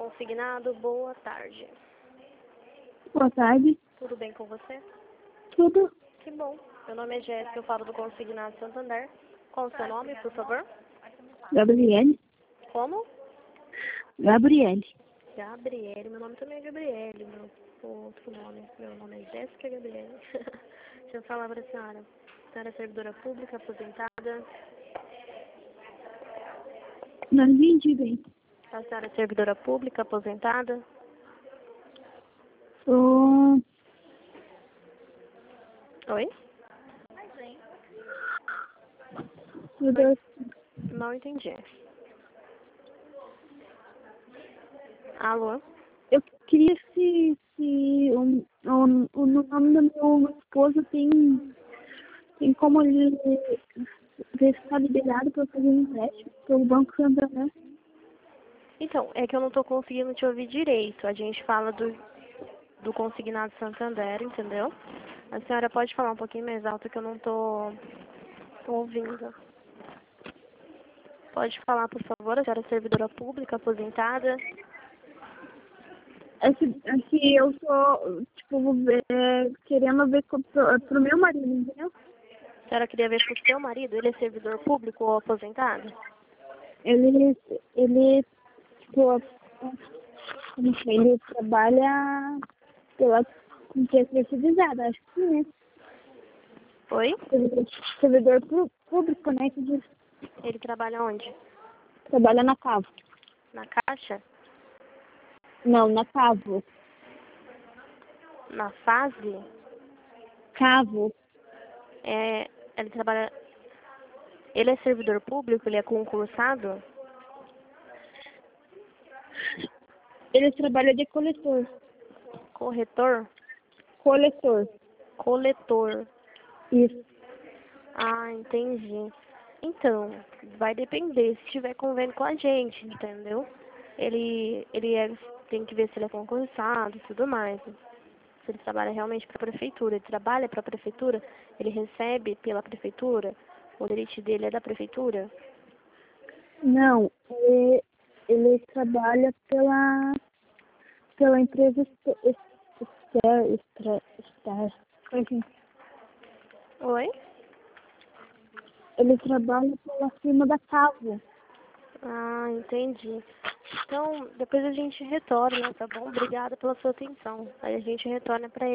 Consignado, boa tarde. Boa tarde. Tudo bem com você? Tudo? Que bom. Meu nome é Jéssica, eu falo do Consignado Santander. Qual o seu nome, por favor? Gabriele. Como? Gabriele. Gabriele. Meu nome também é Gabriele, meu outro nome. Meu nome é Jéssica Gabriele. Deixa eu falar para a senhora. A senhora é servidora pública, aposentada. Não entendi bem. A senhora é servidora pública, aposentada. Sou... Oi? servidora- Não entendi. Alô? Eu queria se o nome do meu esposo tem como ele ver se está liberado para fazer um empréstimo pelo Banco Santander. Então, é que eu não tô conseguindo te ouvir direito. A gente fala do Consignado Santander, entendeu? A senhora pode falar um pouquinho mais alto que eu não tô ouvindo. Pode falar, por favor, a senhora é servidora pública, aposentada. É que eu tô, tipo, querendo ver pro meu marido, entendeu? A senhora queria ver com o seu marido, ele é servidor público ou aposentado? Ele, tipo, como que ele trabalha pela empresa terceirizada, acho que sim, né? Oi? Servidor público, né? Que diz, Ele trabalha onde? trabalha na Cavo. Na Caixa? Não, na Cavo. Na Fase? Cavo. Ele trabalha... Ele é servidor público? Ele é concursado? Ele trabalha de coletor. Corretor? Coletor. Coletor. Isso. Ah, entendi. Então, vai depender se tiver convênio com a gente, entendeu? Tem que ver se ele é concursado e tudo mais. Se ele trabalha realmente para a prefeitura. Ele trabalha para a prefeitura, ele recebe pela prefeitura, o direito dele é da prefeitura. Não, ele trabalha pela empresa Oi? ele trabalha pela firma da Cavo. Ah, entendi. Então, depois a gente retorna, tá bom? Obrigada pela sua atenção. Aí a gente retorna para ele.